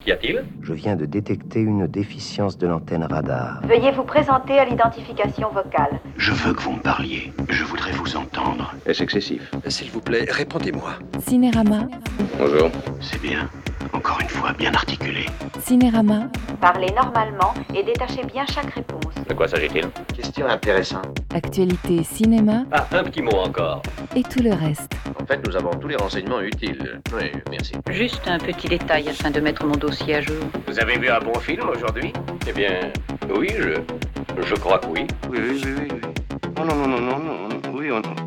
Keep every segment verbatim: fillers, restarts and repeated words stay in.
Qu'y a-t-il ? Je viens de détecter une déficience de l'antenne radar. Veuillez vous présenter à l'identification vocale. Je veux que vous me parliez. Je voudrais vous entendre. Est-ce excessif ? S'il vous plaît, répondez-moi. Cinérama. Bonjour. C'est bien. Encore une fois, bien articulé. Cinérama. Parlez normalement et détachez bien chaque réponse. De quoi s'agit-il ? Question intéressante. Actualité cinéma Ah, un petit mot encore. et tout le reste. En fait, nous avons tous les renseignements utiles. Oui, merci. Juste un petit détail afin de mettre mon dossier à jour. Vous avez vu un bon film aujourd'hui ? Eh bien, oui, je... je crois que oui. Oui, oui, oui, oui. oui. Oh non, non, non, non, non, non. Oui, oh non.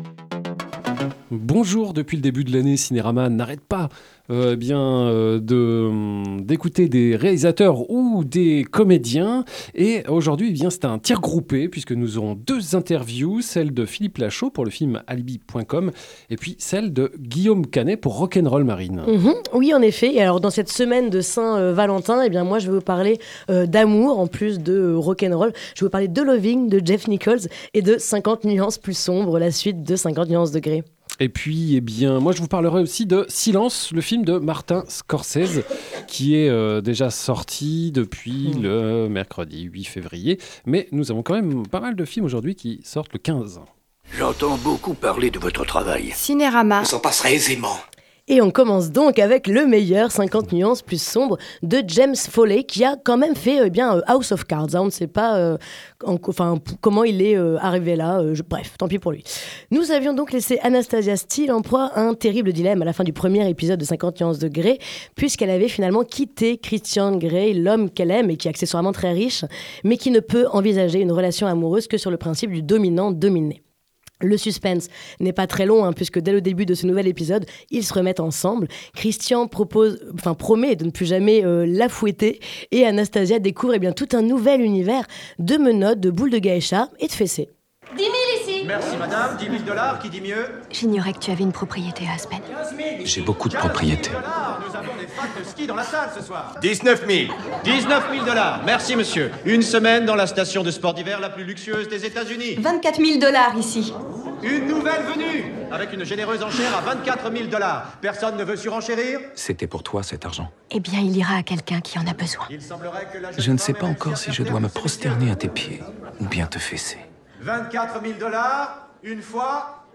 Bonjour, depuis le début de l'année, Cinérama n'arrête pas euh, bien, euh, de, d'écouter des réalisateurs ou des comédiens. Et aujourd'hui, eh bien, c'est un tir groupé, puisque nous aurons deux interviews, celle de Philippe Lachaud pour le film alibi point com et puis celle de Guillaume Canet pour Rock'n'Roll Marine. Mmh, oui, en effet. Et alors, dans cette semaine de Saint-Valentin, eh bien, moi, je vais vous parler euh, d'amour, en plus de euh, rock'n'roll. Je vais vous parler de Loving, de Jeff Nichols, et de cinquante nuances plus sombres, la suite de cinquante nuances degrés. Et puis, eh bien, moi, je vous parlerai aussi de Silence, le film de Martin Scorsese, qui est euh, déjà sorti depuis mmh. le mercredi huit février. Mais nous avons quand même pas mal de films aujourd'hui qui sortent le quinze. J'entends beaucoup parler de votre travail. Cinérama. On s'en passerait aisément. Et on commence donc avec le meilleur cinquante nuances plus sombres de James Foley, qui a quand même fait euh, bien euh, House of Cards. Hein. On ne sait pas euh, en, enfin, p- comment il est euh, arrivé là. Euh, je, bref, tant pis pour lui. Nous avions donc laissé Anastasia Steele en proie à un terrible dilemme à la fin du premier épisode de cinquante nuances de Grey, puisqu'elle avait finalement quitté Christian Grey, l'homme qu'elle aime et qui est accessoirement très riche, mais qui ne peut envisager une relation amoureuse que sur le principe du dominant-dominé. Le suspense n'est pas très long, hein, puisque dès le début de ce nouvel épisode, ils se remettent ensemble. Christian propose, enfin, promet de ne plus jamais euh, la fouetter, et Anastasia découvre eh bien, tout un nouvel univers de menottes, de boules de geisha et de fessées. dix mille ici. Merci madame, dix mille dollars, qui dit mieux ? J'ignorais que tu avais une propriété à Aspen. J'ai beaucoup de propriétés. Nous avons des facs de ski dans la salle ce soir. dix-neuf mille. dix-neuf mille dollars, merci monsieur. Une semaine dans la station de sport d'hiver la plus luxueuse des États-Unis. vingt-quatre mille dollars ici. Une nouvelle venue, avec une généreuse enchère à vingt-quatre mille dollars. Personne ne veut surenchérir ? C'était pour toi cet argent. Eh bien, il ira à quelqu'un qui en a besoin. Il semblerait que la Je ne sais pas encore si je dois me prosterner à tes pieds ou bien te fesser. vingt-quatre mille dollars, une fois,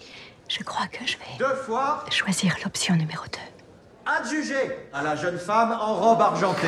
Je crois que je vais deux fois, choisir l'option numéro deux. adjugé à la jeune femme en robe argentée.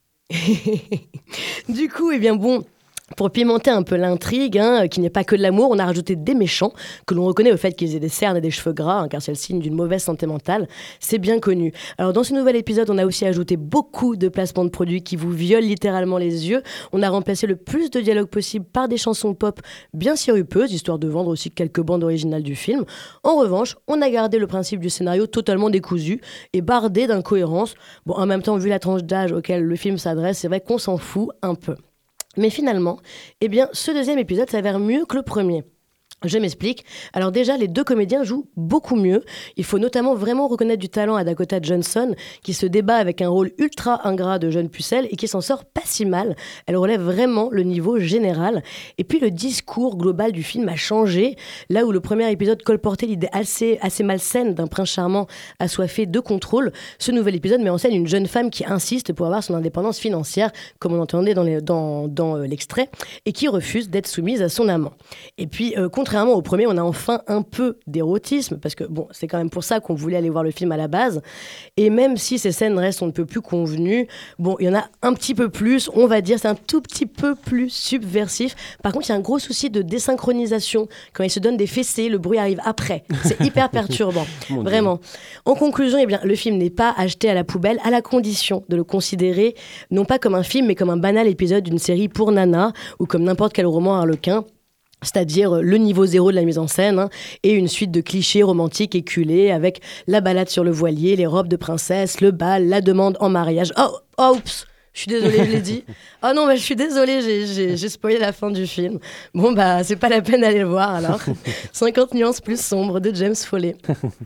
Du coup, eh bien bon... Pour pimenter un peu l'intrigue, hein, qui n'est pas que de l'amour, on a rajouté des méchants, que l'on reconnaît au fait qu'ils aient des cernes et des cheveux gras, hein, car c'est le signe d'une mauvaise santé mentale. C'est bien connu. Alors dans ce nouvel épisode, on a aussi ajouté beaucoup de placements de produits qui vous violent littéralement les yeux. On a remplacé le plus de dialogues possible par des chansons pop bien sirupeuses, histoire de vendre aussi quelques bandes originales du film. En revanche, on a gardé le principe du scénario totalement décousu et bardé d'incohérences. Bon, en même temps, vu la tranche d'âge auquel le film s'adresse, c'est vrai qu'on s'en fout un peu. Mais finalement, eh bien, ce deuxième épisode s'avère mieux que le premier. Je m'explique. Alors déjà, les deux comédiens jouent beaucoup mieux. Il faut notamment vraiment reconnaître du talent à Dakota Johnson, qui se débat avec un rôle ultra ingrat de jeune pucelle et qui s'en sort pas si mal. Elle relève vraiment le niveau général. Et puis le discours global du film a changé. Là où le premier épisode colportait l'idée assez, assez malsaine d'un prince charmant assoiffé de contrôle, ce nouvel épisode met en scène une jeune femme qui insiste pour avoir son indépendance financière, comme on entendait dans, les, dans, dans euh, l'extrait, et qui refuse d'être soumise à son amant. Et puis, euh, contrairement Contrairement au premier, on a enfin un peu d'érotisme, parce que bon, c'est quand même pour ça qu'on voulait aller voir le film à la base. Et même si ces scènes restent on ne peut plus convenues, bon, il y en a un petit peu plus, on va dire, c'est un tout petit peu plus subversif. Par contre, il y a un gros souci de désynchronisation. Quand ils se donnent des fessées, le bruit arrive après. C'est hyper perturbant, vraiment. En conclusion, eh bien, le film n'est pas acheté à la poubelle, à la condition de le considérer non pas comme un film, mais comme un banal épisode d'une série pour nana, ou comme n'importe quel roman harlequin. C'est-à-dire le niveau zéro de la mise en scène, hein, et une suite de clichés romantiques éculés avec la balade sur le voilier, les robes de princesse, le bal, la demande en mariage. Oh, oh oups, je suis désolée, je l'ai dit. Oh non, bah, je suis désolée, j'ai, j'ai, j'ai spoilé la fin du film. Bon, bah, c'est pas la peine d'aller le voir alors. cinquante nuances plus sombres de James Foley.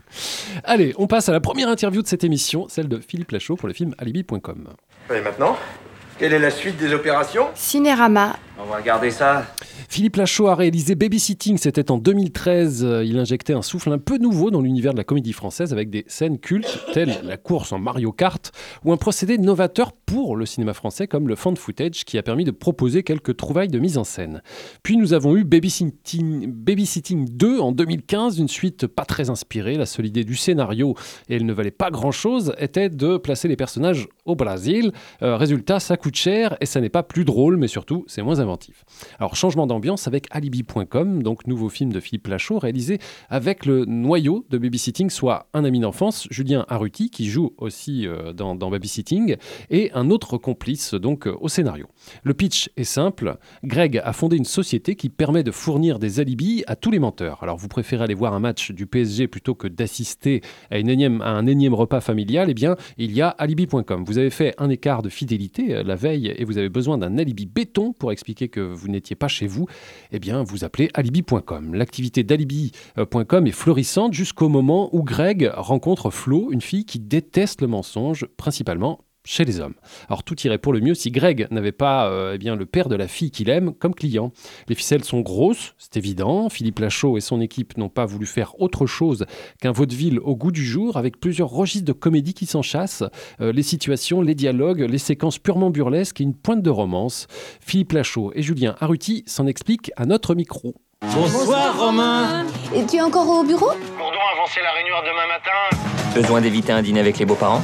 Allez, on passe à la première interview de cette émission, celle de Philippe Lachaud pour le film alibi point com. Et maintenant, quelle est la suite des opérations ? Cinérama. On va regarder ça. Philippe Lachaud a réalisé Babysitting, c'était en deux mille treize. Il injectait un souffle un peu nouveau dans l'univers de la comédie française avec des scènes cultes telles la course en Mario Kart ou un procédé novateur pour le cinéma français comme le found footage qui a permis de proposer quelques trouvailles de mise en scène. Puis nous avons eu Babysitting, Babysitting deux en deux mille quinze, une suite pas très inspirée. La seule idée du scénario, et elle ne valait pas grand-chose, était de placer les personnages au Brésil. Euh, résultat, ça coûte cher et ça n'est pas plus drôle, mais surtout, c'est moins inventif. Alors, changement d'ambiance avec alibi point com, donc nouveau film de Philippe Lachaud, réalisé avec le noyau de Babysitting, soit un ami d'enfance, Julien Arruti, qui joue aussi euh, dans, dans Babysitting, et un autre complice donc euh, au scénario. Le pitch est simple. Greg a fondé une société qui permet de fournir des alibis à tous les menteurs. Alors, vous préférez aller voir un match du P S G plutôt que d'assister à, une énième, à un énième repas familial, eh bien, il y a alibi point com. Vous avez fait un écart de fidélité euh, la veille et vous avez besoin d'un alibi béton pour expliquer que vous n'étiez pas chez vous, eh bien, vous appelez alibi point com. L'activité d'alibi point com est florissante jusqu'au moment où Greg rencontre Flo, une fille qui déteste le mensonge, principalement chez les hommes. Alors tout irait pour le mieux si Greg n'avait pas euh, eh bien, le père de la fille qu'il aime comme client. Les ficelles sont grosses, c'est évident. Philippe Lachaud et son équipe n'ont pas voulu faire autre chose qu'un vaudeville au goût du jour avec plusieurs registres de comédie qui s'enchassent, euh, les situations, les dialogues, les séquences purement burlesques et une pointe de romance. Philippe Lachaud et Julien Arruti s'en expliquent à notre micro. Bonsoir Romain. Et tu es encore au bureau? Bourdon a avancé la réunion à demain matin. Besoin d'éviter un dîner avec les beaux-parents?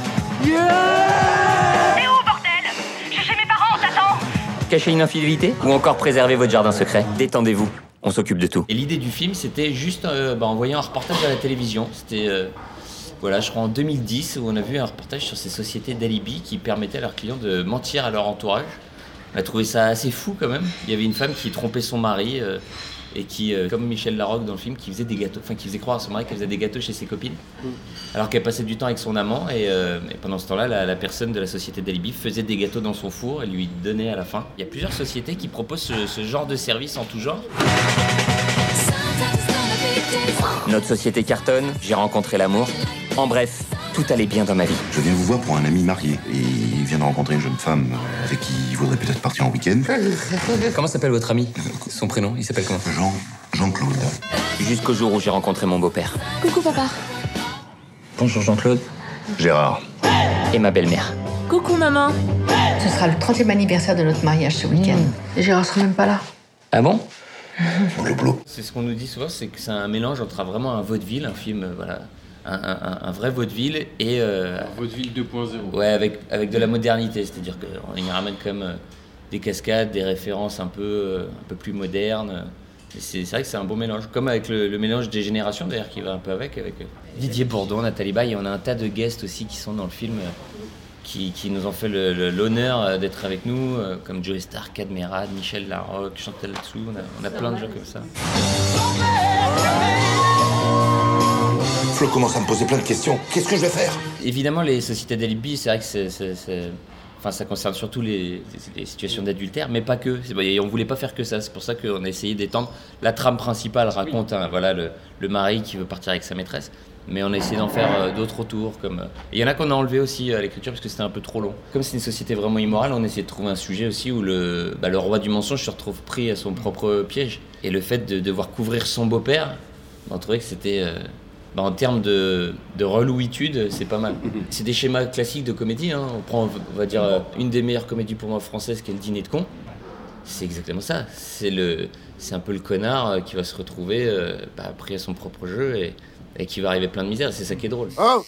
Yeah! T'es où, bordel? Je suis chez mes parents, t'attends. Cacher une infidélité? Ou encore préserver votre jardin secret? Détendez-vous, on s'occupe de tout. Et l'idée du film, c'était juste euh, bah, envoyer un reportage à la télévision. C'était, euh, voilà, je crois en deux mille dix, où on a vu un reportage sur ces sociétés d'alibi qui permettaient à leurs clients de mentir à leur entourage. On a trouvé ça assez fou quand même. Il y avait une femme qui trompait son mari... Euh, et qui, euh, comme Michel Larocque dans le film, qui faisait des gâteaux, enfin qui faisait croire à son mari qu'elle faisait des gâteaux chez ses copines, mmh. alors qu'elle passait du temps avec son amant, et, euh, et pendant ce temps-là, la, la personne de la société d'alibi faisait des gâteaux dans son four et lui donnait à la fin. Il y a plusieurs sociétés qui proposent ce, ce genre de service en tout genre. Notre société cartonne, j'ai rencontré l'amour. En bref, tout allait bien dans ma vie. Je viens vous voir pour un ami marié, et il vient de rencontrer une jeune femme avec qui il voudrait peut-être partir en week-end. Comment s'appelle votre ami? Son prénom, il s'appelle comment? Jean, Jean-Claude. Jusqu'au jour où j'ai rencontré mon beau-père. Coucou papa. Bonjour Jean-Claude. Gérard. Et ma belle-mère. Coucou maman. Ce sera le trentième anniversaire de notre mariage ce week-end. Mmh. Et Gérard sera même pas là. Ah bon? C'est ce qu'on nous dit souvent, c'est que c'est un mélange entre vraiment un vaudeville, un film, euh, voilà, un, un, un vrai vaudeville et... Euh, un vaudeville deux point zéro. Ouais, avec, avec de la modernité, c'est-à-dire qu'on y ramène quand même euh, des cascades, des références un peu, euh, un peu plus modernes. Et c'est, c'est vrai que c'est un bon mélange, comme avec le, le mélange des générations d'ailleurs qui va un peu avec, avec euh, Didier Bourdon, Nathalie Baye, et on a un tas de guests aussi qui sont dans le film, euh, qui, qui nous ont fait le, le, l'honneur d'être avec nous, euh, comme Joey Star, Cadmerade, Michel Larocque, Chantal Latsou, on a, on a plein de gens comme ça. Flo commence à me poser plein de questions. Qu'est-ce que je vais faire? Évidemment, les sociétés d'alibi, c'est vrai que c'est, c'est, c'est... Enfin, ça concerne surtout les, les situations d'adultère, mais pas que. Et on voulait pas faire que ça. C'est pour ça qu'on a essayé d'étendre. La trame principale raconte hein, voilà, le, le mari qui veut partir avec sa maîtresse. Mais on a essayé d'en faire euh, d'autres autour. Comme, euh... Il y en a qu'on a enlevé aussi à l'écriture parce que c'était un peu trop long. Comme c'est une société vraiment immorale, on a essayé de trouver un sujet aussi où le, bah, le roi du mensonge se retrouve pris à son propre piège. Et le fait de devoir couvrir son beau-père, on trouvait que c'était... Euh... Bah en termes de, de relouitude, c'est pas mal. C'est des schémas classiques de comédie. Hein. On prend, on va dire, euh, une des meilleures comédies pour moi françaises, qui est Le Dîner de cons. C'est exactement ça. C'est, le, c'est un peu le connard euh, qui va se retrouver euh, bah, pris à son propre jeu et, et qui va arriver plein de misère. C'est ça qui est drôle. Oh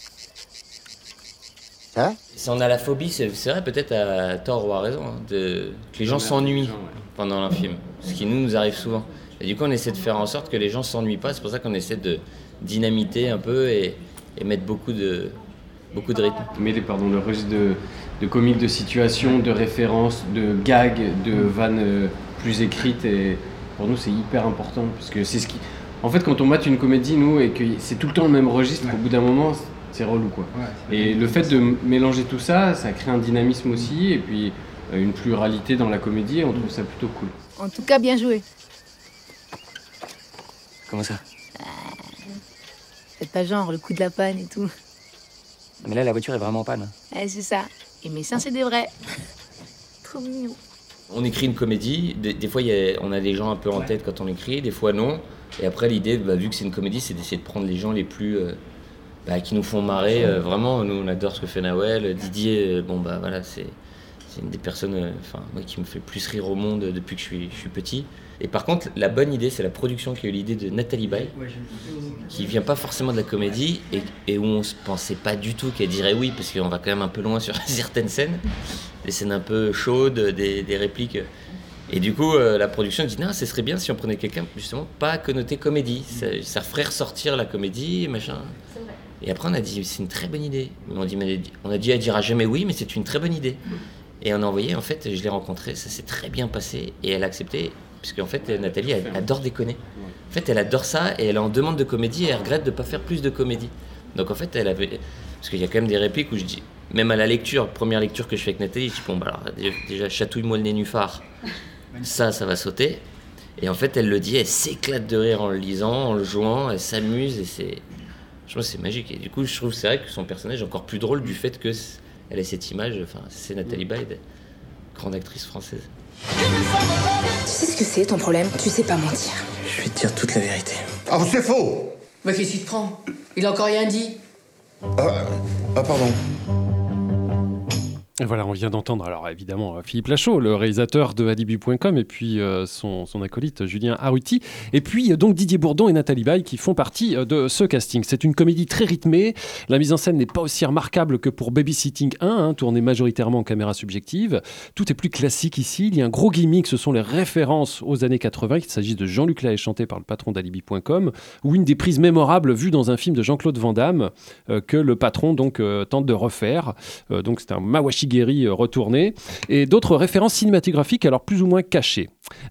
Ça Si on a la phobie, c'est, c'est vrai, peut-être à tort ou à raison, hein, de, que les gens s'ennuient pendant un film. Ce qui nous, nous arrive souvent. Et du coup, on essaie de faire en sorte que les gens s'ennuient pas. C'est pour ça qu'on essaie de dynamiter un peu et, et mettre beaucoup de, beaucoup de rythme. Mêler pardon, le registre de, de comiques, de situations, de références, de gags, de vannes plus écrites. Et pour nous, c'est hyper important. Parce que c'est ce qui... En fait, quand on mate une comédie, nous, et que c'est tout le temps le même registre, ouais. Au bout d'un moment, c'est relou, quoi. Ouais, et le fait de mélanger tout ça, ça crée un dynamisme aussi, et puis une pluralité dans la comédie, et on trouve ça plutôt cool. En tout cas, bien joué. Comment ça? C'est pas genre le coup de la panne et tout. Mais là, la voiture est vraiment en panne. Ouais, c'est ça. Et mes seins, c'est des vrais. Trop mignon. On écrit une comédie, des, des fois y a, on a des gens un peu en tête quand on écrit, des fois non. Et après l'idée, bah, vu que c'est une comédie, c'est d'essayer de prendre les gens les plus... Euh, bah, qui nous font marrer. Euh, vraiment, nous on adore ce que fait Nawel. Didier, euh, bon bah voilà, c'est, c'est une des personnes euh, moi, qui me fait le plus rire au monde depuis que je suis, je suis petit. Et par contre, la bonne idée, c'est la production qui a eu l'idée de Nathalie Baye, qui vient pas forcément de la comédie et, et où on se pensait pas du tout qu'elle dirait oui, parce qu'on va quand même un peu loin sur certaines scènes, des scènes un peu chaudes, des, des répliques. Et du coup, euh, la production dit non, ce serait bien si on prenait quelqu'un justement pas connoté comédie, ça, ça ferait ressortir la comédie, machin. Et après, on a dit c'est une très bonne idée. On, dit, mais, on a dit elle dira jamais oui, mais c'est une très bonne idée. Et on a envoyé, en fait, je l'ai rencontrée, ça s'est très bien passé et elle a accepté. Parce qu'en fait, Nathalie, elle adore déconner. En fait, elle adore ça et elle est en demande de comédie et elle regrette de ne pas faire plus de comédie. Donc en fait, elle avait... Parce qu'il y a quand même des répliques où je dis... Même à la lecture, première lecture que je fais avec Nathalie, je dis bon, bah alors, déjà, chatouille-moi le nénuphar. Ça, ça va sauter. Et en fait, elle le dit, elle s'éclate de rire en le lisant, en le jouant, elle s'amuse et c'est... Je trouve que c'est magique. Et du coup, je trouve que c'est vrai que son personnage est encore plus drôle du fait qu'elle ait cette image. Enfin, c'est Nathalie Baye, grande actrice française. Tu sais ce que c'est ton problème? Tu sais pas mentir. Je vais te dire toute la vérité. Ah, c'est faux! Bah qu'est-ce qu'il te prend? Il a encore rien dit. Ah, ah pardon. Et voilà, on vient d'entendre, alors évidemment, Philippe Lachaud, le réalisateur de alibi point com, et puis euh, son, son acolyte Julien Arruti, et puis euh, donc Didier Bourdon et Nathalie Baye qui font partie euh, de ce casting. C'est une comédie très rythmée, la mise en scène n'est pas aussi remarquable que pour Babysitting un, hein, tourné majoritairement en caméra subjective. Tout est plus classique ici, il y a un gros gimmick, ce sont les références aux années quatre-vingts, qu'il s'agisse de Jean-Luc Lahaye chanté par le patron d'alibi point com, ou une des prises mémorables vues dans un film de Jean-Claude Van Damme, euh, que le patron donc euh, tente de refaire. Euh, donc c'est un Mawashi Guéry retourné, et d'autres références cinématographiques alors plus ou moins cachées.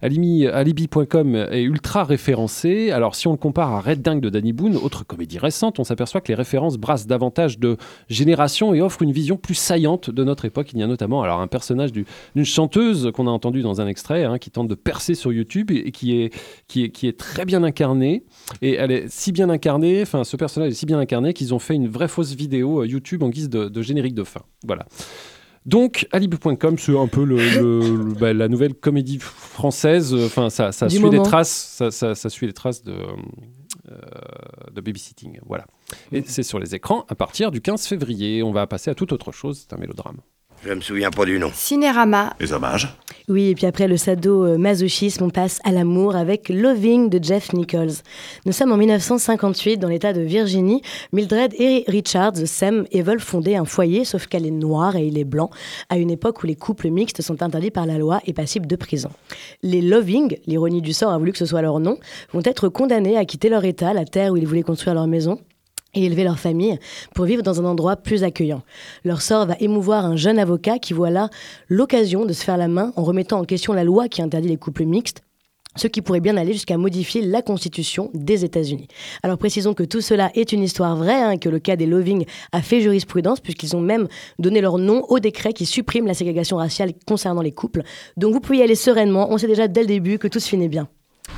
alibi point com est ultra référencé, alors si on le compare à Red Dingue de Danny Boone, autre comédie récente, on s'aperçoit que les références brassent davantage de génération et offrent une vision plus saillante de notre époque. Il y a notamment alors un personnage du, d'une chanteuse qu'on a entendu dans un extrait, hein, qui tente de percer sur YouTube et qui est, qui est, qui est très bien incarnée, et elle est si bien incarnée, enfin ce personnage est si bien incarné qu'ils ont fait une vraie fausse vidéo YouTube en guise de, de générique de fin. Voilà. Donc, alibi point com, c'est un peu le, le, le, bah, la nouvelle comédie française. Enfin, ça, ça suit moment. les traces, ça, ça, ça suit les traces de, euh, de Babysitting. Voilà. Et c'est sur les écrans à partir du quinze février. On va passer à toute autre chose. C'est un mélodrame. Je me souviens pas du nom. Cinérama. Les hommages. Oui, et puis après le sado-masochisme, on passe à l'amour avec Loving de Jeff Nichols. Nous sommes en dix-neuf cent cinquante-huit dans l'État de Virginie. Mildred et Richard s'aiment et veulent fonder un foyer, sauf qu'elle est noire et il est blanc, à une époque où les couples mixtes sont interdits par la loi et passibles de prison. Les Loving, l'ironie du sort a voulu que ce soit leur nom, vont être condamnés à quitter leur État, la terre où ils voulaient construire leur maison, et élever leur famille pour vivre dans un endroit plus accueillant. Leur sort va émouvoir un jeune avocat qui voit là l'occasion de se faire la main en remettant en question la loi qui interdit les couples mixtes, ce qui pourrait bien aller jusqu'à modifier la Constitution des États-Unis. Alors précisons que tout cela est une histoire vraie, hein, que le cas des Loving a fait jurisprudence, puisqu'ils ont même donné leur nom au décret qui supprime la ségrégation raciale concernant les couples. Donc vous pouvez y aller sereinement, on sait déjà dès le début que tout se finit bien.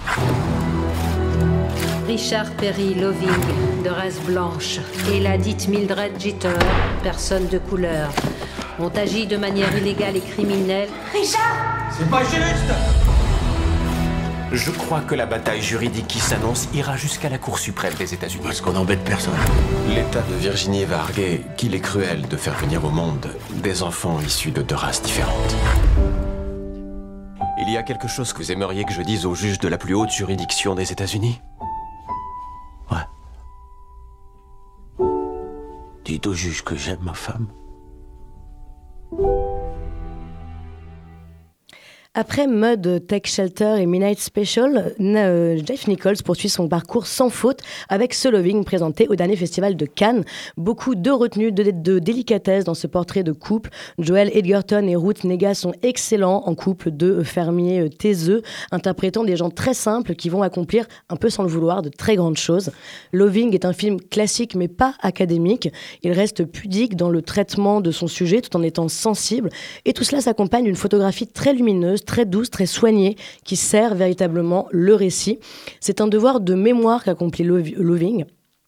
Richard Perry Loving, de race blanche, et la dite Mildred Jeter, personne de couleur, ont agi de manière illégale et criminelle. Richard! C'est pas juste! Je crois que la bataille juridique qui s'annonce ira jusqu'à la Cour suprême des États-Unis. Parce qu'on n'embête personne. L'État de Virginie va arguer qu'il est cruel de faire venir au monde des enfants issus de deux races différentes. Il y a quelque chose que vous aimeriez que je dise au juge de la plus haute juridiction des États-Unis ? Dites au juge que j'aime ma femme. Après Mud, Tech Shelter et Midnight Special, euh, Jeff Nichols poursuit son parcours sans faute avec ce Loving présenté au dernier festival de Cannes. Beaucoup de retenues, de, de délicatesse dans ce portrait de couple. Joel Edgerton et Ruth Negga sont excellents en couple de fermiers taiseux, interprétant des gens très simples qui vont accomplir, un peu sans le vouloir, de très grandes choses. Loving est un film classique mais pas académique. Il reste pudique dans le traitement de son sujet tout en étant sensible. Et tout cela s'accompagne d'une photographie très lumineuse, très douce, très soignée, qui sert véritablement le récit. C'est un devoir de mémoire qu'accomplit Loving.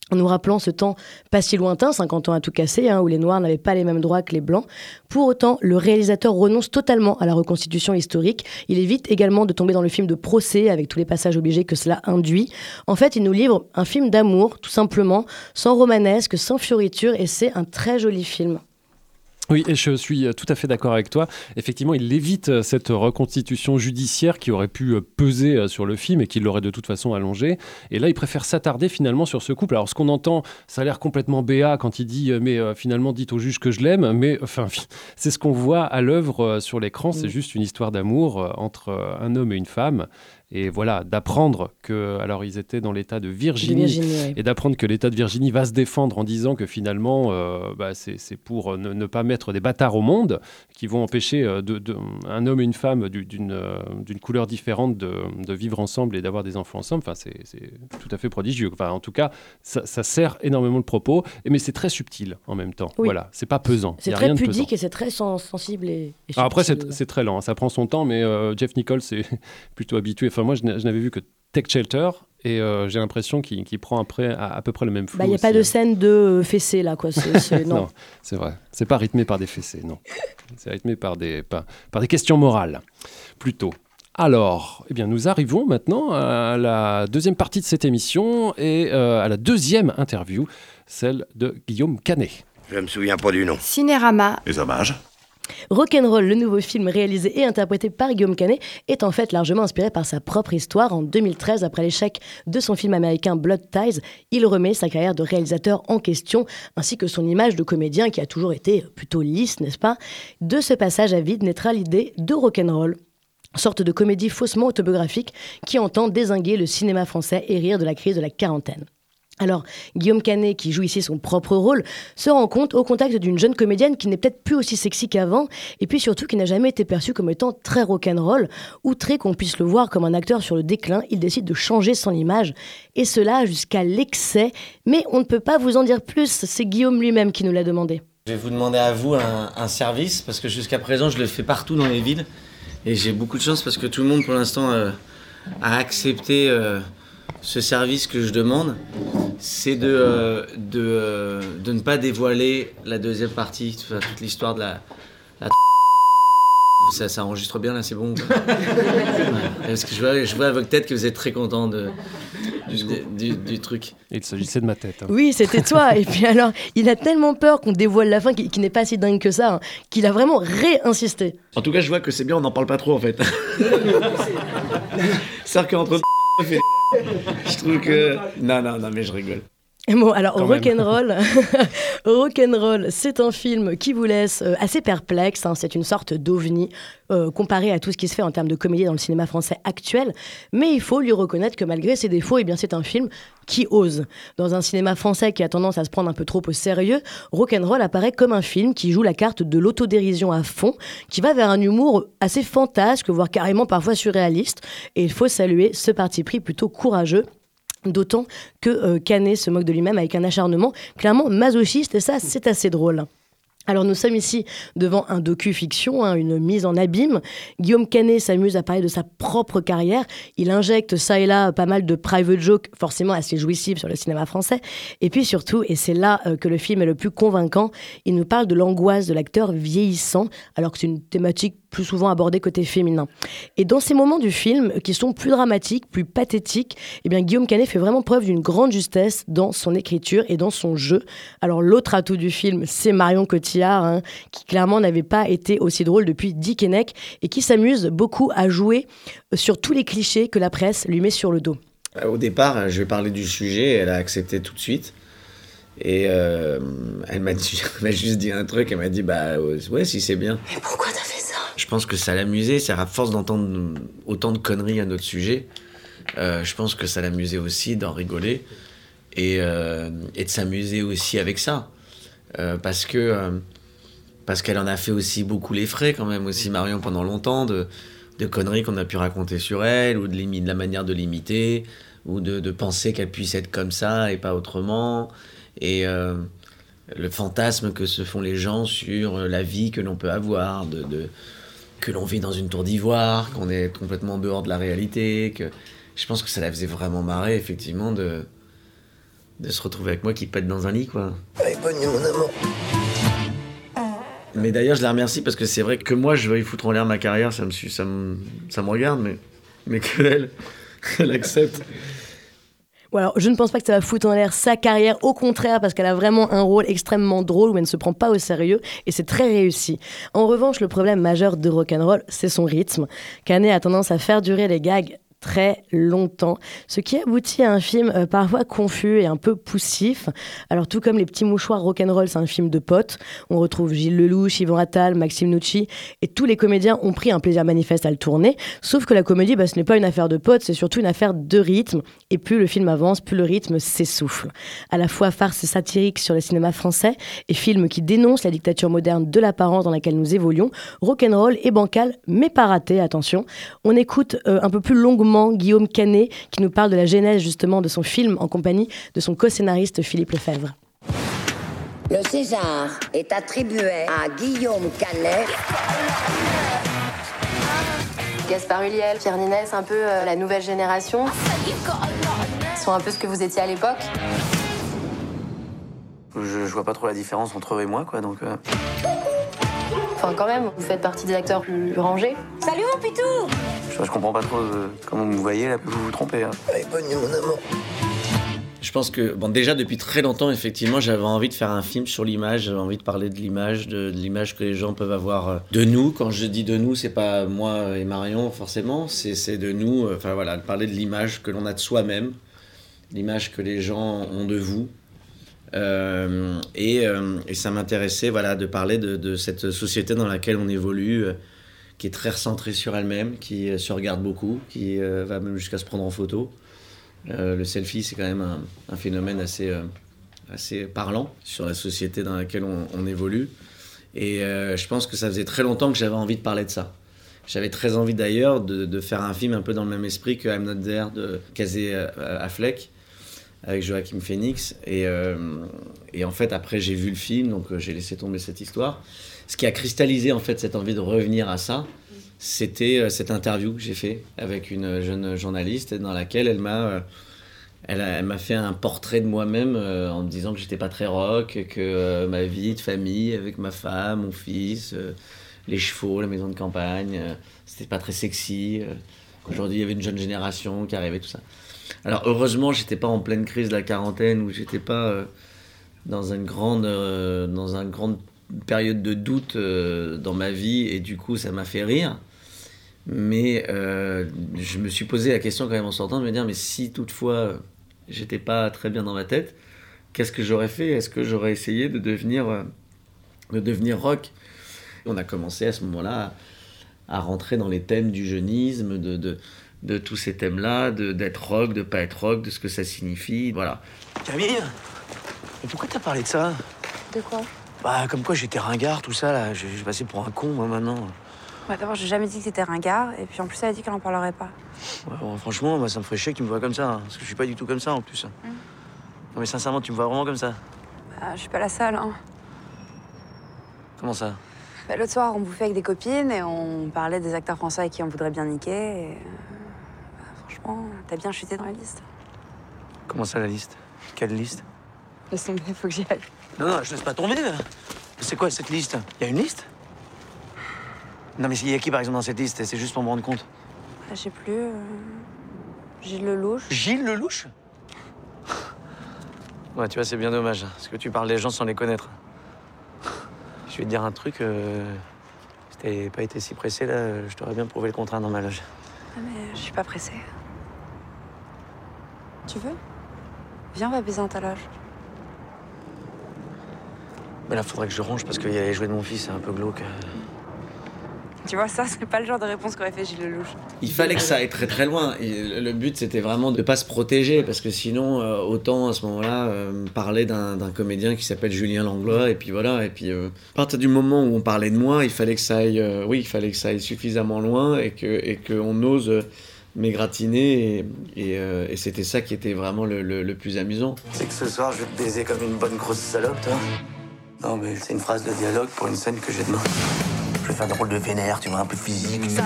en nous rappelant ce temps pas si lointain, cinquante ans à tout casser, hein, où les Noirs n'avaient pas les mêmes droits que les Blancs. Pour autant, le réalisateur renonce totalement à la reconstitution historique. Il évite également de tomber dans le film de procès, avec tous les passages obligés que cela induit. En fait, il nous livre un film d'amour, tout simplement, sans romanesque, sans fioriture, et c'est un très joli film. Oui, et je suis tout à fait d'accord avec toi. Effectivement, il évite cette reconstitution judiciaire qui aurait pu peser sur le film et qui l'aurait de toute façon allongé. Et là, il préfère s'attarder finalement sur ce couple. Alors, ce qu'on entend, ça a l'air complètement béat quand il dit « mais euh, finalement, dites au juge que je l'aime ». Mais enfin, c'est ce qu'on voit à l'œuvre sur l'écran. C'est juste une histoire d'amour entre un homme et une femme. Et voilà, d'apprendre que, alors ils étaient dans l'état de Virginie, de Virginie oui. et d'apprendre que l'état de Virginie va se défendre en disant que finalement, euh, bah, c'est, c'est pour ne, ne pas mettre des bâtards au monde qui vont empêcher euh, de, de, un homme et une femme du, d'une, euh, d'une couleur différente de, de vivre ensemble et d'avoir des enfants ensemble. Enfin, c'est, c'est tout à fait prodigieux. Enfin, en tout cas, ça, ça sert énormément le propos, mais c'est très subtil en même temps. Oui. Voilà, c'est pas pesant. C'est y a très rien de pudique pesant. et c'est très sens- sensible et, et subtil. Alors après, c'est, c'est très lent, hein, ça prend son temps, mais euh, Jeff Nichols est plutôt habitué. Enfin, moi, je, je n'avais vu que Tech Shelter et euh, j'ai l'impression qu'il, qu'il prend après à, à peu près le même flow. Il bah, n'y a aussi, pas de hein. scène de fessée là, quoi. C'est, c'est, non. Non, c'est vrai. C'est pas rythmé par des fessées, non. C'est rythmé par des, par, par des questions morales, plutôt. Alors, eh bien, nous arrivons maintenant à la deuxième partie de cette émission et euh, à la deuxième interview, celle de Guillaume Canet. Je me souviens pas du nom. Cinérama. Les hommages. Rock'n'Roll, le nouveau film réalisé et interprété par Guillaume Canet, est en fait largement inspiré par sa propre histoire. En deux mille treize, après l'échec de son film américain Blood Ties, il remet sa carrière de réalisateur en question, ainsi que son image de comédien qui a toujours été plutôt lisse, n'est-ce pas ? De ce passage à vide naîtra l'idée de Rock'n'Roll, sorte de comédie faussement autobiographique qui entend dézinguer le cinéma français et rire de la crise de la quarantaine. Alors, Guillaume Canet, qui joue ici son propre rôle, se rend compte au contact d'une jeune comédienne qui n'est peut-être plus aussi sexy qu'avant, et puis surtout qui n'a jamais été perçue comme étant très rock'n'roll. Outré qu'on puisse le voir comme un acteur sur le déclin, il décide de changer son image, et cela jusqu'à l'excès. Mais on ne peut pas vous en dire plus, c'est Guillaume lui-même qui nous l'a demandé. Je vais vous demander à vous un, un service, parce que jusqu'à présent, je le fais partout dans les villes, et j'ai beaucoup de chance parce que tout le monde, pour l'instant, euh, a accepté... Euh, ce service que je demande, c'est de, euh, de, euh, de ne pas dévoiler la deuxième partie, toute, toute l'histoire de la... la ça, ça enregistre bien là, c'est bon. Ouais. Parce que je vois, je vois à votre tête que vous êtes très content de, du, du, du truc. Il s'agissait de ma tête. Hein. Oui, c'était toi. Et puis alors, il a tellement peur qu'on dévoile la fin, qui, qui n'est pas si dingue que ça, hein, qu'il a vraiment réinsisté. En tout cas, je vois que c'est bien, on n'en parle pas trop en fait. C'est-à-dire qu'entre... Je trouve que... Non, non, non, mais je rigole. Bon, alors Rock'n'Roll, Rock'n'Roll, c'est un film qui vous laisse euh, assez perplexe. Hein, c'est une sorte d'ovni euh, comparé à tout ce qui se fait en termes de comédie dans le cinéma français actuel. Mais il faut lui reconnaître que malgré ses défauts, eh bien, c'est un film qui ose. Dans un cinéma français qui a tendance à se prendre un peu trop au sérieux, Rock'n'Roll apparaît comme un film qui joue la carte de l'autodérision à fond, qui va vers un humour assez fantasque, voire carrément parfois surréaliste. Et il faut saluer ce parti pris plutôt courageux. D'autant que euh, Canet se moque de lui-même avec un acharnement clairement masochiste, et ça, c'est assez drôle. Alors nous sommes ici devant un docu-fiction, hein, une mise en abîme. Guillaume Canet s'amuse à parler de sa propre carrière. Il injecte ça et là pas mal de private jokes, forcément assez jouissifs sur le cinéma français. Et puis surtout, et c'est là euh, que le film est le plus convaincant, il nous parle de l'angoisse de l'acteur vieillissant, alors que c'est une thématique plus souvent abordée côté féminin. Et dans ces moments du film, qui sont plus dramatiques, plus pathétiques, eh bien Guillaume Canet fait vraiment preuve d'une grande justesse dans son écriture et dans son jeu. Alors l'autre atout du film, c'est Marion Cotillard, hein, qui clairement n'avait pas été aussi drôle depuis Dick Henneck et qui s'amuse beaucoup à jouer sur tous les clichés que la presse lui met sur le dos. Au départ, je vais parler du sujet, elle a accepté tout de suite. Et euh, elle m'a, dit, elle m'a juste dit un truc, elle m'a dit bah ouais, si c'est bien. Mais pourquoi t'as fait ça ? Je pense que ça l'amusait, c'est à force d'entendre autant de conneries à notre sujet, euh, je pense que ça l'amusait aussi d'en rigoler et, euh, et de s'amuser aussi avec ça. Euh, parce que euh, parce qu'elle en a fait aussi beaucoup les frais quand même, aussi Marion, pendant longtemps, de, de conneries qu'on a pu raconter sur elle, ou de, l'imi- de la manière de l'imiter, ou de, de penser qu'elle puisse être comme ça et pas autrement. Et euh, le fantasme que se font les gens sur la vie que l'on peut avoir, de, de, que l'on vit dans une tour d'ivoire, qu'on est complètement dehors de la réalité. Que... Je pense que ça la faisait vraiment marrer, effectivement, de, de se retrouver avec moi qui pète dans un lit, quoi. Allez, bonne nuit, mon amour. Mais d'ailleurs, je la remercie parce que c'est vrai que moi, je veuille foutre en l'air ma carrière, ça me, suit, ça me, ça me regarde, mais, mais qu'elle, elle accepte. Bon, alors, je ne pense pas que ça va foutre en l'air sa carrière, au contraire, parce qu'elle a vraiment un rôle extrêmement drôle où elle ne se prend pas au sérieux et c'est très réussi. En revanche, le problème majeur de Rock'n'Roll, c'est son rythme. Canet a tendance à faire durer les gags très longtemps, ce qui aboutit à un film euh, parfois confus et un peu poussif. Alors tout comme Les Petits Mouchoirs, Rock'n'Roll, c'est un film de potes. On retrouve Gilles Lelouch, Yvan Attal, Maxime Nucci, et tous les comédiens ont pris un plaisir manifeste à le tourner. Sauf que la comédie, bah, ce n'est pas une affaire de potes, c'est surtout une affaire de rythme. Et plus le film avance, plus le rythme s'essouffle. À la fois farce satirique sur le cinéma français et film qui dénonce la dictature moderne de l'apparence dans laquelle nous évoluons, Rock'n'Roll est bancal, mais pas raté, attention. On écoute euh, un peu plus longuement Guillaume Canet qui nous parle de la genèse justement de son film en compagnie de son co-scénariste Philippe Lefebvre. Le César est attribué à Guillaume Canet. Gaspard Ulliel, Pierre Ninet, c'est un peu euh, la nouvelle génération. Ils sont un peu ce que vous étiez à l'époque. Je, je vois pas trop la différence entre eux et moi, quoi, donc... Euh... Enfin, quand même, vous faites partie des acteurs plus rangés. Salut mon pitou! Je, je comprends pas trop euh, comment vous me voyez, là, vous vous trompez. Hein. Allez, bonne nuit, mon amour. Je pense que, bon, déjà, depuis très longtemps, effectivement, j'avais envie de faire un film sur l'image, j'avais envie de parler de l'image, de, de l'image que les gens peuvent avoir de nous. Quand je dis de nous, c'est pas moi et Marion, forcément, c'est, c'est de nous, enfin voilà, de parler de l'image que l'on a de soi-même, l'image que les gens ont de vous. Euh, et, euh, et ça m'intéressait voilà, de parler de, de cette société dans laquelle on évolue, euh, qui est très recentrée sur elle-même, qui euh, se regarde beaucoup, qui euh, va même jusqu'à se prendre en photo. Euh, le selfie, c'est quand même un, un phénomène assez, euh, assez parlant sur la société dans laquelle on, on évolue. Et euh, je pense que ça faisait très longtemps que j'avais envie de parler de ça. J'avais très envie d'ailleurs de, de faire un film un peu dans le même esprit que I'm Not There de Casey Affleck, avec Joaquin Phoenix. Et, euh, et en fait, après, j'ai vu le film, donc euh, j'ai laissé tomber cette histoire. Ce qui a cristallisé, en fait, cette envie de revenir à ça, c'était euh, cette interview que j'ai fait avec une jeune journaliste dans laquelle elle m'a, euh, elle, a, elle m'a fait un portrait de moi-même euh, en me disant que j'étais pas très rock, que euh, ma vie de famille avec ma femme, mon fils, euh, les chevaux, la maison de campagne, euh, c'était pas très sexy. Euh, aujourd'hui, il y avait une jeune génération qui arrivait, tout ça. Alors heureusement, j'étais pas en pleine crise de la quarantaine, où j'étais pas euh, dans une grande, euh, dans une grande période de doute euh, dans ma vie, et du coup, ça m'a fait rire. Mais euh, je me suis posé la question quand même en sortant de me dire, mais si toutefois j'étais pas très bien dans ma tête, qu'est-ce que j'aurais fait ? Est-ce que j'aurais essayé de devenir, euh, de devenir rock ? On a commencé à ce moment-là à, à rentrer dans les thèmes du jeunisme, de, de de tous ces thèmes-là, de, d'être rock, de pas être rock, de ce que ça signifie, voilà. Camille, mais pourquoi t'as parlé de ça ? De quoi ? Bah, comme quoi j'étais ringard, tout ça, là. J'ai, j'ai passé pour un con, moi, maintenant. Ouais, d'abord, j'ai jamais dit que t'étais ringard, et puis en plus, elle a dit qu'elle en parlerait pas. Ouais, bon, franchement, moi, ça me ferait chier que tu me vois comme ça, hein, parce que je suis pas du tout comme ça, en plus. Mmh. Non, mais sincèrement, tu me vois vraiment comme ça ? Bah, je suis pas la seule, hein. Comment ça ? Bah, l'autre soir, on bouffait avec des copines, et on parlait des acteurs français avec qui on voudrait bien niquer, et... Franchement, t'as bien chuté dans la liste. Comment ça, la liste ? Quelle liste ? Laisse tomber, faut que j'y aille. Non, non, je laisse pas tomber. C'est quoi, cette liste ? Il y a une liste ? Non, mais il y a qui, par exemple, dans cette liste ? C'est juste pour me rendre compte. Ah, je sais plus... Euh... Gilles Lelouch. Gilles Lelouch ? Ouais, tu vois, c'est bien dommage, parce que tu parles des gens sans les connaître. Je vais te dire un truc... Euh... Si t'avais pas été si pressé, là, je t'aurais bien prouvé le contraire dans ma loge. Ah, mais je suis pas pressée. Tu veux ? Viens, on va baiser dans ta loge. Mais là, faudrait que je range parce qu'il y a les jouets de mon fils, c'est un peu glauque. Tu vois, ça, c'est pas le genre de réponse qu'aurait fait Gilles Lelouch. Il fallait que ça aille très très loin. Et le but, c'était vraiment de pas se protéger, parce que sinon, euh, autant à ce moment-là, euh, parler d'un, d'un comédien qui s'appelle Julien Langlois, et puis voilà. Et puis, euh, à partir du moment où on parlait de moi, il fallait que ça aille, euh, oui, il fallait que ça aille suffisamment loin, et que et qu'on ose euh, m'égratiner, et, et, euh, et c'était ça qui était vraiment le, le, le plus amusant. C'est que ce soir, je vais te baiser comme une bonne grosse salope, toi. Non, mais c'est une phrase de dialogue pour une scène que j'ai demain. Je vais faire des rôles de vénère, tu vois, un peu physique. Ce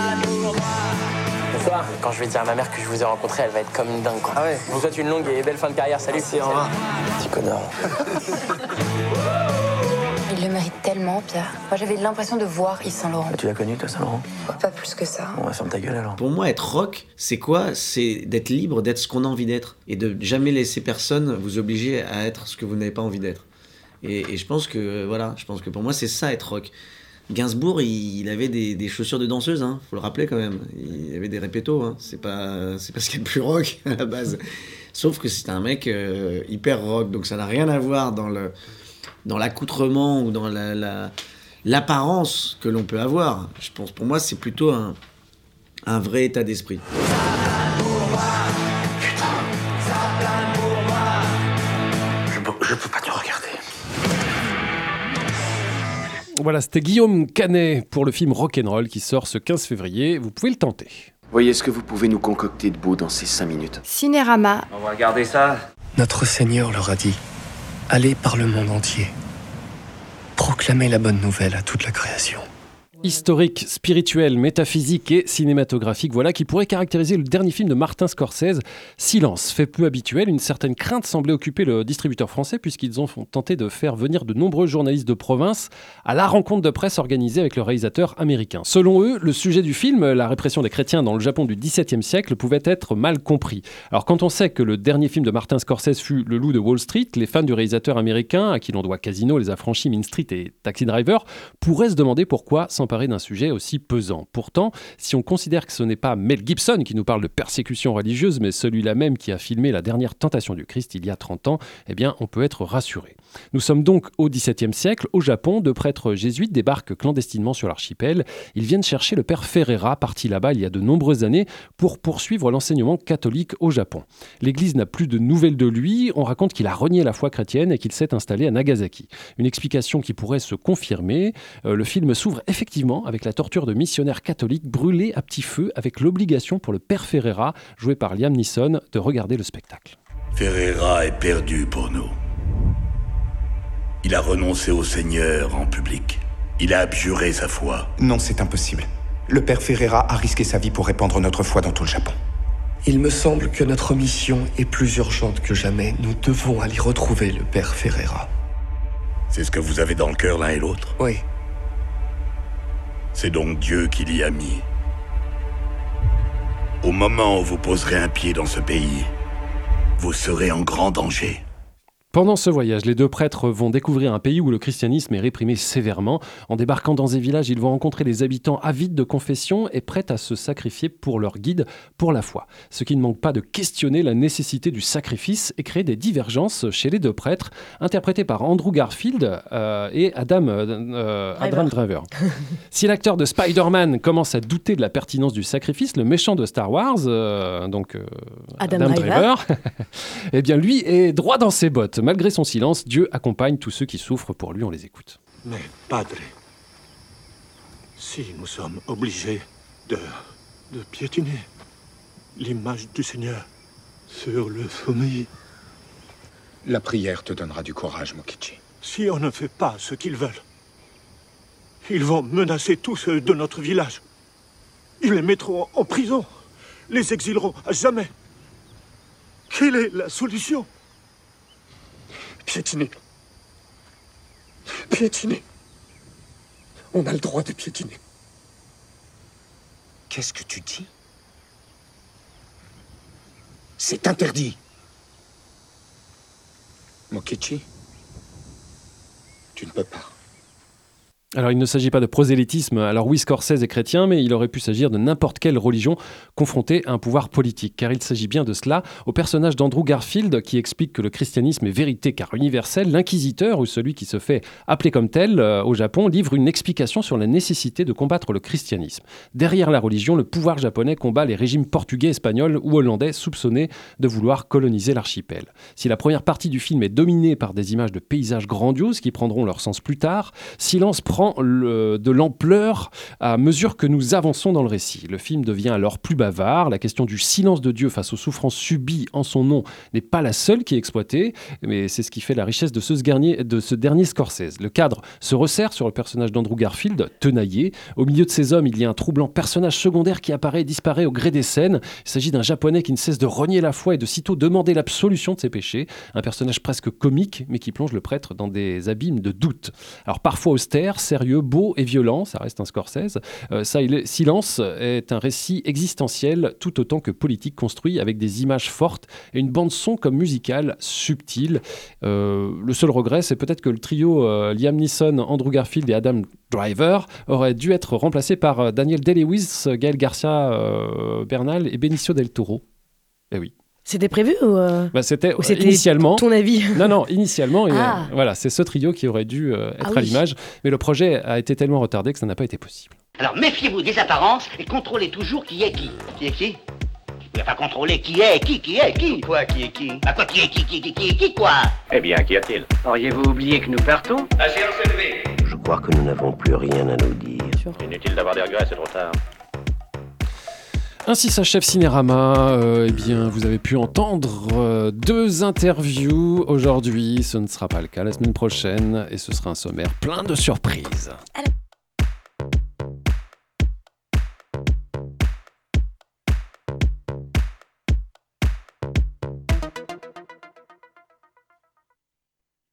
soir, quand je vais dire à ma mère que je vous ai rencontré, elle va être comme une dingue, quoi. Ah ouais. Je vous souhaite une longue et belle fin de carrière. Salut. Merci, au revoir. Petit connard. Il le mérite tellement, Pierre. Moi, j'avais l'impression de voir Yves Saint-Laurent. Tu l'as connu, toi, Saint-Laurent? Pas plus que ça. On va fermer ta gueule, alors. Pour moi, être rock, c'est quoi? C'est d'être libre, d'être ce qu'on a envie d'être. Et de jamais laisser personne vous obliger à être ce que vous n'avez pas envie d'être. Et, et je pense que, voilà, je pense que pour moi, c'est ça, être rock. Gainsbourg, il, il avait des, des chaussures de danseuse, hein, faut le rappeler quand même. Il avait des répétos, hein. C'est pas, c'est pas ce qu'il y a de plus rock à la base. Sauf que c'est un mec euh, hyper rock, donc ça n'a rien à voir dans le, dans l'accoutrement ou dans la, la, l'apparence que l'on peut avoir. Je pense, pour moi, c'est plutôt un, un vrai état d'esprit. Je peux, je peux pas te regarder. Voilà, c'était Guillaume Canet pour le film Rock'n'Roll qui sort ce quinze février. Vous pouvez le tenter. Voyez ce que vous pouvez nous concocter de beau dans ces cinq minutes. Cinérama. On va regarder ça. Notre Seigneur leur a dit, allez par le monde entier, proclamez la bonne nouvelle à toute la création. Historique, spirituel, métaphysique et cinématographique, voilà qui pourrait caractériser le dernier film de Martin Scorsese, Silence. Fait peu habituel, une certaine crainte semblait occuper le distributeur français puisqu'ils ont tenté de faire venir de nombreux journalistes de province à la rencontre de presse organisée avec le réalisateur américain. Selon eux, le sujet du film, la répression des chrétiens dans le Japon du dix-septième siècle, pouvait être mal compris. Alors quand on sait que le dernier film de Martin Scorsese fut Le Loup de Wall Street, les fans du réalisateur américain, à qui l'on doit Casino, Les Affranchis, Mean Street et Taxi Driver, pourraient se demander pourquoi s'emparer d'un sujet aussi pesant. Pourtant, si on considère que ce n'est pas Mel Gibson qui nous parle de persécution religieuse, mais celui-là même qui a filmé La Dernière Tentation du Christ il y a trente ans, eh bien, on peut être rassuré. Nous sommes donc au dix-septième siècle, au Japon, deux prêtres jésuites débarquent clandestinement sur l'archipel. Ils viennent chercher le père Ferreira, parti là-bas il y a de nombreuses années, pour poursuivre l'enseignement catholique au Japon. L'Église n'a plus de nouvelles de lui, on raconte qu'il a renié la foi chrétienne et qu'il s'est installé à Nagasaki. Une explication qui pourrait se confirmer. Euh, le film s'ouvre effectivement avec la torture de missionnaires catholiques brûlés à petit feu, avec l'obligation pour le père Ferreira, joué par Liam Neeson, de regarder le spectacle. Ferreira est perdu pour nous. Il a renoncé au Seigneur en public. Il a abjuré sa foi. Non, c'est impossible. Le père Ferreira a risqué sa vie pour répandre notre foi dans tout le Japon. Il me semble que notre mission est plus urgente que jamais. Nous devons aller retrouver le père Ferreira. C'est ce que vous avez dans le cœur l'un et l'autre? Oui. C'est donc Dieu qui l'y a mis. Au moment où vous poserez un pied dans ce pays, vous serez en grand danger. Pendant ce voyage, les deux prêtres vont découvrir un pays où le christianisme est réprimé sévèrement. En débarquant dans ces villages, ils vont rencontrer des habitants avides de confession et prêts à se sacrifier pour leur guide, pour la foi. Ce qui ne manque pas de questionner la nécessité du sacrifice et créer des divergences chez les deux prêtres, interprétés par Andrew Garfield euh, et Adam, euh, Adam Driver. Si l'acteur de Spider-Man commence à douter de la pertinence du sacrifice, le méchant de Star Wars, euh, donc euh, Adam, Adam Driver, Driver eh bien lui est droit dans ses bottes. Malgré son silence, Dieu accompagne tous ceux qui souffrent pour lui, on les écoute. Mais, Padre, si nous sommes obligés de, de piétiner l'image du Seigneur sur le sommet... La prière te donnera du courage, Mokichi. Si on ne fait pas ce qu'ils veulent, ils vont menacer tous ceux de notre village. Ils les mettront en prison, les exileront à jamais. Quelle est la solution ? Piétiner. Piétiner. On a le droit de piétiner. Qu'est-ce que tu dis? C'est interdit. Mokichi, tu ne peux pas. Alors il ne s'agit pas de prosélytisme, alors oui Scorsese est chrétien, mais il aurait pu s'agir de n'importe quelle religion confrontée à un pouvoir politique, car il s'agit bien de cela. Au personnage d'Andrew Garfield, qui explique que le christianisme est vérité car universel, l'inquisiteur, ou celui qui se fait appeler comme tel euh, au Japon, livre une explication sur la nécessité de combattre le christianisme. Derrière la religion, le pouvoir japonais combat les régimes portugais, espagnols ou hollandais soupçonnés de vouloir coloniser l'archipel. Si la première partie du film est dominée par des images de paysages grandioses qui prendront leur sens plus tard, Silence prend prend le, de l'ampleur à mesure que nous avançons dans le récit. Le film devient alors plus bavard. La question du silence de Dieu face aux souffrances subies en son nom n'est pas la seule qui est exploitée, mais c'est ce qui fait la richesse de ce dernier, de ce dernier Scorsese. Le cadre se resserre sur le personnage d'Andrew Garfield, tenaillé. Au milieu de ces hommes, il y a un troublant personnage secondaire qui apparaît et disparaît au gré des scènes. Il s'agit d'un Japonais qui ne cesse de renier la foi et de sitôt demander l'absolution de ses péchés. Un personnage presque comique, mais qui plonge le prêtre dans des abîmes de doute. Alors parfois austère, sérieux, beau et violent, ça reste un Scorsese. Euh, Silence est un récit existentiel tout autant que politique, construit avec des images fortes et une bande-son comme musicale subtile. Euh, le seul regret, c'est peut-être que le trio euh, Liam Neeson, Andrew Garfield et Adam Driver aurait dû être remplacé par euh, Daniel Day-Lewis, Gael Garcia euh, Bernal et Benicio del Toro. Eh oui. C'était prévu ou, euh... bah, c'était, ou c'était initialement ton avis? Non, non, initialement, ah. et, euh, voilà, c'est ce trio qui aurait dû euh, être ah, oui. à l'image, mais le projet a été tellement retardé que ça n'a pas été possible. Alors méfiez-vous des apparences et contrôlez toujours qui est qui. Qui est qui? Il va pas contrôler qui est qui, qui est qui. Quoi, qui est qui? Bah quoi, qui est qui, qui, qui, qui est qui, quoi? Eh bien, qu'y a-t-il? Auriez-vous oublié que nous partons? La séance est levée. Je crois que nous n'avons plus rien à nous dire. Inutile d'avoir des regrets, c'est trop tard. Ainsi s'achève Cinérama. Euh, eh bien, vous avez pu entendre euh, deux interviews aujourd'hui. Ce ne sera pas le cas la semaine prochaine et ce sera un sommaire plein de surprises. Alors...